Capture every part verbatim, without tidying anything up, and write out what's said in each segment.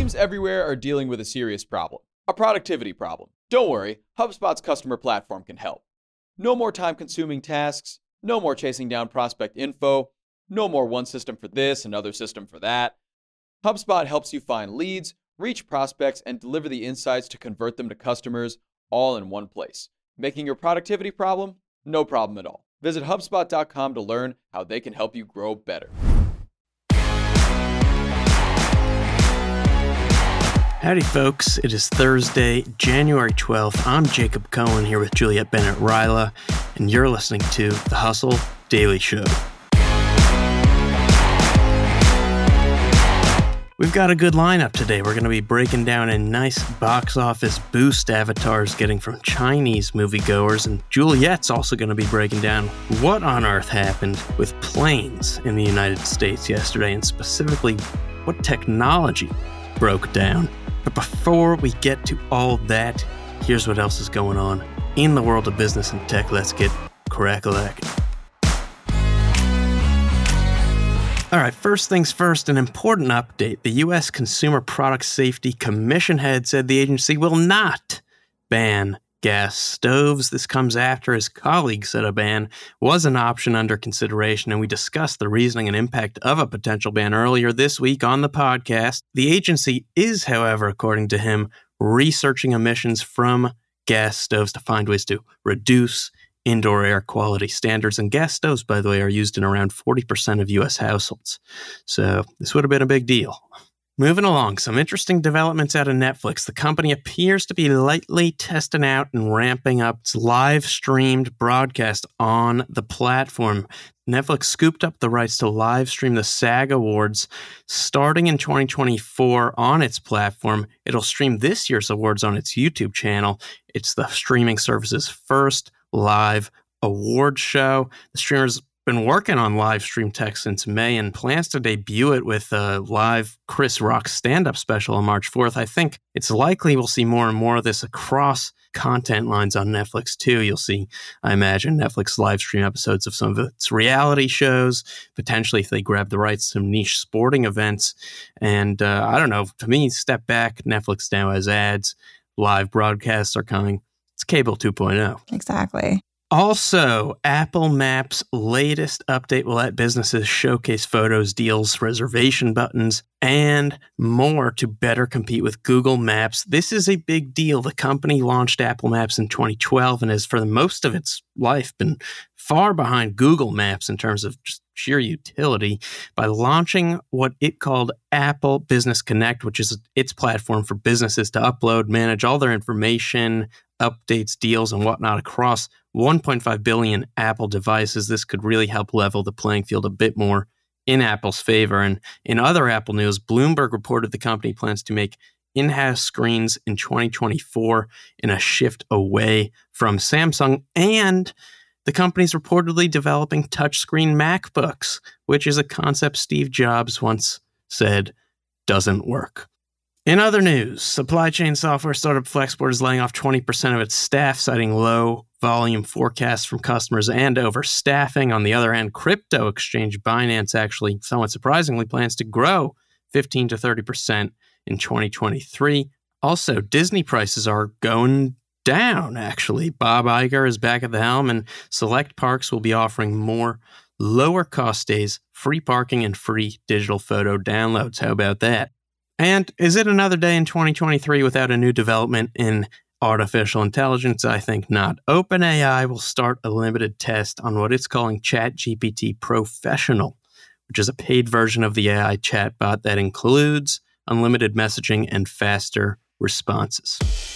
Teams everywhere are dealing with a serious problem, a productivity problem. Don't worry, HubSpot's customer platform can help. No more time-consuming tasks, no more chasing down prospect info, no more one system for this, another system for that. HubSpot helps you find leads, reach prospects, and deliver the insights to convert them to customers all in one place, making your productivity problem no problem at all. Visit HubSpot dot com to learn how they can help you grow better. Howdy, folks. It is Thursday, January twelfth. I'm Jacob Cohen here with Juliette Bennett-Rylah, and you're listening to The Hustle Daily Show. We've got a good lineup today. We're going to be breaking down a nice box office boost Avatar is getting from Chinese moviegoers, and Juliette's also going to be breaking down what on earth happened with planes in the United States yesterday, and specifically what technology broke down. But before we get to all that, here's what else is going on in the world of business and tech. Let's get crack-a-lackin'. All right, first things first, an important update. The U S Consumer Product Safety Commission head said the agency will not ban gas stoves. This comes after his colleague said a ban was an option under consideration, and we discussed the reasoning and impact of a potential ban earlier this week on the podcast. The agency is, however, according to him, researching emissions from gas stoves to find ways to reduce indoor air quality standards. And gas stoves, by the way, are used in around forty percent of U S households. So this would have been a big deal. Moving along, some interesting developments out of Netflix. The company appears to be lightly testing out and ramping up its live-streamed broadcast on the platform. Netflix scooped up the rights to live stream the SAG Awards starting in twenty twenty-four on its platform. It'll stream this year's awards on its YouTube channel. It's the streaming service's first live award show. The streamer's been working on live stream tech since May and plans to debut it with a live Chris Rock stand-up special on March fourth. I think it's likely we'll see more and more of this across content lines on Netflix too. You'll see, I imagine, Netflix live stream episodes of some of its reality shows, potentially if they grab the rights to some niche sporting events. And uh, I don't know, to me, step back, Netflix now has ads, live broadcasts are coming. It's cable two point oh. Exactly. Also, Apple Maps' latest update will let businesses showcase photos, deals, reservation buttons, and more to better compete with Google Maps. This is a big deal. The company launched Apple Maps in twenty twelve and has, for the most of its life, been far behind Google Maps in terms of just sheer utility by launching what it called Apple Business Connect, which is its platform for businesses to upload, manage all their information, updates, deals, and whatnot across one point five billion Apple devices. This could really help level the playing field a bit more in Apple's favor. And in other Apple news, Bloomberg reported the company plans to make in-house screens in twenty twenty-four in a shift away from Samsung. And the company's reportedly developing touchscreen MacBooks, which is a concept Steve Jobs once said doesn't work. In other news, supply chain software startup Flexport is laying off twenty percent of its staff, citing low volume forecasts from customers and overstaffing. On the other hand, crypto exchange Binance actually, somewhat surprisingly, plans to grow fifteen to thirty percent in twenty twenty-three. Also, Disney prices are going down, actually. Bob Iger is back at the helm, and select parks will be offering more lower-cost days, free parking, and free digital photo downloads. How about that? And is it another day in twenty twenty-three without a new development in artificial intelligence? I think not. OpenAI will start a limited test on what it's calling ChatGPT Professional, which is a paid version of the A I chatbot that includes unlimited messaging and faster responses.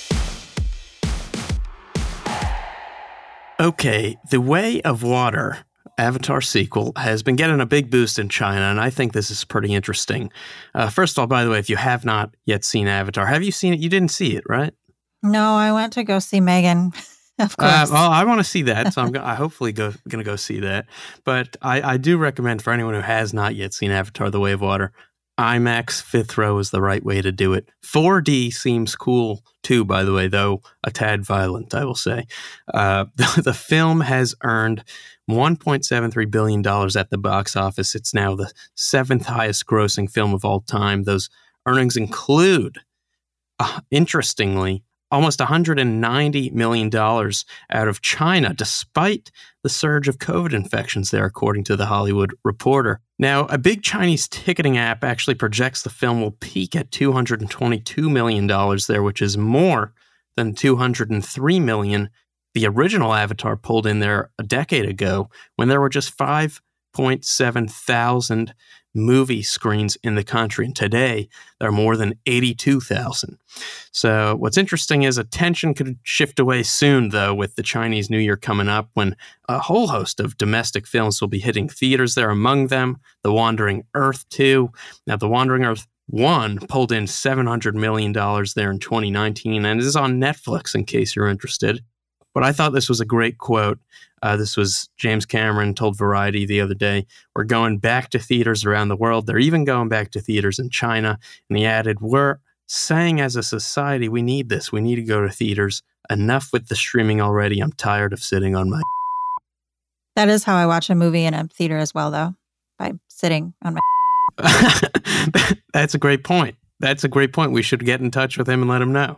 Okay, The Way of Water, Avatar sequel, has been getting a big boost in China, and I think this is pretty interesting. Uh, first of all, by the way, if you have not yet seen Avatar, have you seen it? You didn't see it, right? No, I went to go see Megan, of course. Uh, well, I want to see that, so I'm go- I hopefully go, going to go see that. But I, I do recommend for anyone who has not yet seen Avatar: The Way of Water, IMAX fifth row is the right way to do it. four D seems cool too, by the way, though a tad violent, I will say. Uh, the, the film has earned one point seven three billion dollars at the box office. It's now the seventh highest grossing film of all time. Those Earnings include, uh, interestingly, almost one hundred ninety million dollars out of China, despite the surge of COVID infections there, according to The Hollywood Reporter. Now, a big Chinese ticketing app actually projects the film will peak at two hundred twenty-two million dollars there, which is more than two hundred three million dollars the original Avatar pulled in there a decade ago, when there were just five point seven thousand movie screens in the country. And today, there are more than eighty-two thousand. So what's interesting is attention could shift away soon, though, with the Chinese New Year coming up, when a whole host of domestic films will be hitting theaters there, among them The Wandering Earth two. Now, The Wandering Earth one pulled in seven hundred million dollars there in twenty nineteen and is on Netflix, in case you're interested. But I thought this was a great quote. Uh, this was James Cameron told Variety the other day. We're going back to theaters around the world. They're even going back to theaters in China. And he added, we're saying as a society, we need this. We need to go to theaters. Enough with the streaming already. I'm tired of sitting on my... That is how I watch a movie in a theater as well, though, by sitting on my... That's a great point. That's a great point. We should get in touch with him and let him know.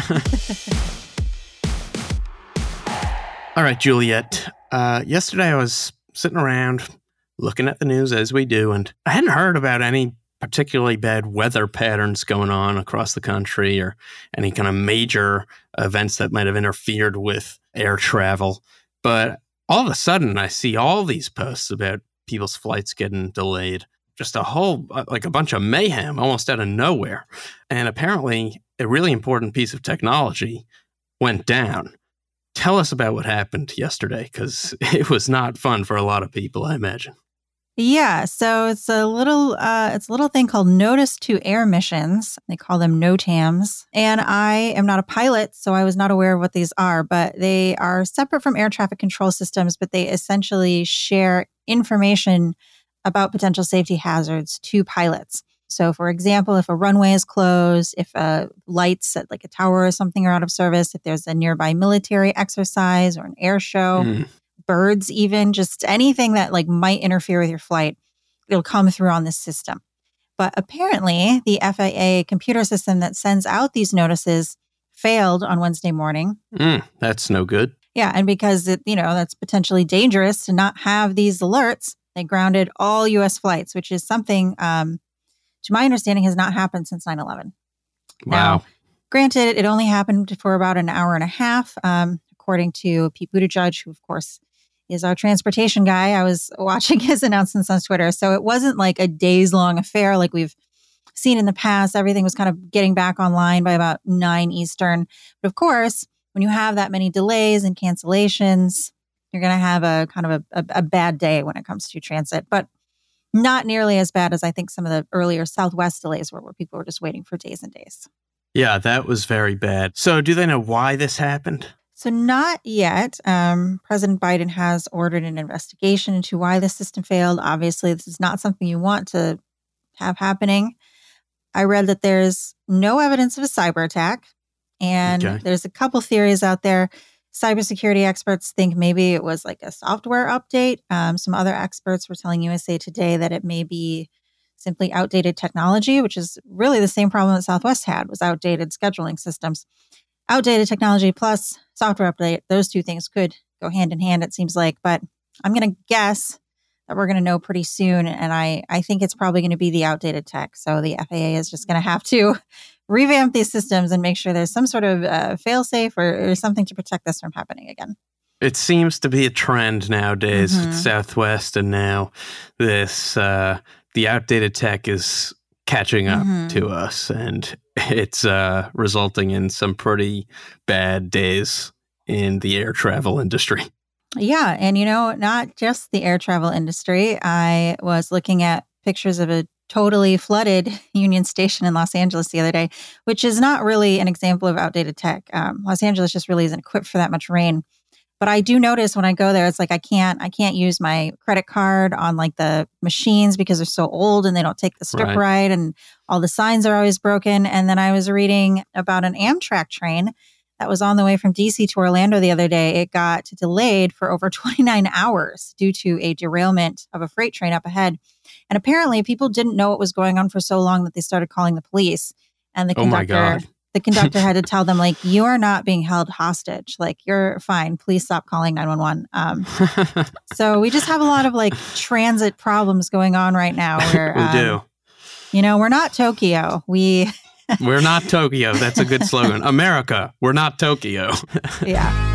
All right, Juliet. Uh, yesterday I was sitting around looking at the news, as we do, and I hadn't heard about any particularly bad weather patterns going on across the country or any kind of major events that might have interfered with air travel. But all of a sudden, I see all these posts about people's flights getting delayed. Just a whole, like a bunch of mayhem almost out of nowhere. And apparently, a really important piece of technology went down. Tell us about what happened yesterday, because it was not fun for a lot of people, I imagine. Yeah, so it's a little uh, it's a little thing called Notice to Air Missions. They call them NOTAMs. And I am not a pilot, so I was not aware of what these are, but they are separate from air traffic control systems, but they essentially share information about potential safety hazards to pilots. So, for example, if a runway is closed, if uh, lights at like a tower or something are out of service, if there's a nearby military exercise or an air show, mm. birds even, just anything that like might interfere with your flight, it'll come through on this system. But apparently, the F A A computer system that sends out these notices failed on Wednesday morning. Mm, that's no good. Yeah, and because it, you know, that's potentially dangerous to not have these alerts, they grounded all U S flights, which is something... Um, to my understanding, has not happened since nine eleven. Wow. Now, granted, it only happened for about an hour and a half, um, according to Pete Buttigieg, who, of course, is our transportation guy. I was watching his announcements on Twitter. So it wasn't like a days-long affair like we've seen in the past. Everything was kind of getting back online by about nine Eastern. But of course, when you have that many delays and cancellations, you're going to have a kind of a, a, a bad day when it comes to transit. But not nearly as bad as I think some of the earlier Southwest delays were, where people were just waiting for days and days. Yeah, that was very bad. So do they know why this happened? So not yet. Um, President Biden has ordered an investigation into why the system failed. Obviously, this is not something you want to have happening. I read that there's no evidence of a cyber attack. And okay. There's a couple theories out there. Cybersecurity experts think maybe it was like a software update. Um, some other experts were telling U S A Today that it may be simply outdated technology, which is really the same problem that Southwest had, was outdated scheduling systems. Outdated technology plus software update, those two things could go hand in hand, it seems like. But I'm going to guess that we're going to know pretty soon. And I, I think it's probably going to be the outdated tech. So the F A A is just going to have to revamp these systems and make sure there's some sort of uh, fail-safe or, or something to protect this from happening again. It seems to be a trend nowadays mm-hmm. with Southwest, and now this uh, the outdated tech is catching up mm-hmm. to us, and it's uh, resulting in some pretty bad days in the air travel industry. Yeah, and you know, not just the air travel industry. I was looking at pictures of a totally flooded Union Station in Los Angeles the other day, which is not really an example of outdated tech. Um, Los Angeles just really isn't equipped for that much rain. But I do notice when I go there, it's like I can't I can't use my credit card on like the machines because they're so old and they don't take the strip right. right, and all the signs are always broken. And then I was reading about an Amtrak train that was on the way from D C to Orlando the other day. It got delayed for over twenty-nine hours due to a derailment of a freight train up ahead. And apparently people didn't know what was going on for so long that they started calling the police. And the Oh my conductor, God. the conductor had to tell them, like, you are not being held hostage. Like, you're fine. Please stop calling nine one one. Um, so we just have a lot of like transit problems going on right now. Where, we um, do. You know, we're not Tokyo. We We're not Tokyo. That's a good slogan. America, we're not Tokyo. Yeah.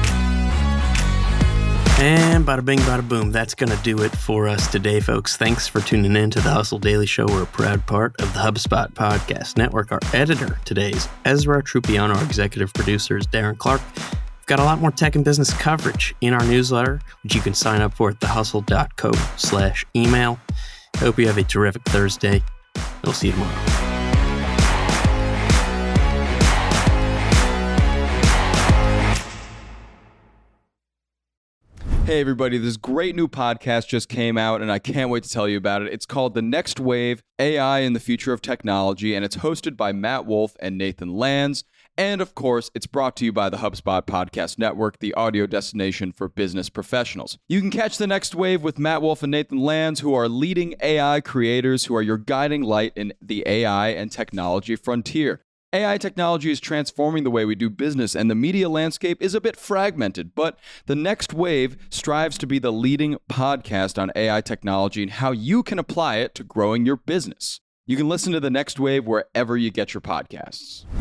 And bada bing, bada boom. That's going to do it for us today, folks. Thanks for tuning in to the Hustle Daily Show. We're a proud part of the HubSpot Podcast Network. Our editor today is Ezra Trupiano. Our executive producer is Darren Clark. We've got a lot more tech and business coverage in our newsletter, which you can sign up for at thehustle.co slash email. I hope you have a terrific Thursday. We'll see you tomorrow. Hey everybody, this great new podcast just came out and I can't wait to tell you about it. It's called The Next Wave, A I in the Future of Technology, and it's hosted by Matt Wolf and Nathan Lands. And of course, it's brought to you by the HubSpot Podcast Network, the audio destination for business professionals. You can catch The Next Wave with Matt Wolf and Nathan Lands, who are leading A I creators who are your guiding light in the A I and technology frontier. A I technology is transforming the way we do business, and the media landscape is a bit fragmented, but The Next Wave strives to be the leading podcast on A I technology and how you can apply it to growing your business. You can listen to The Next Wave wherever you get your podcasts.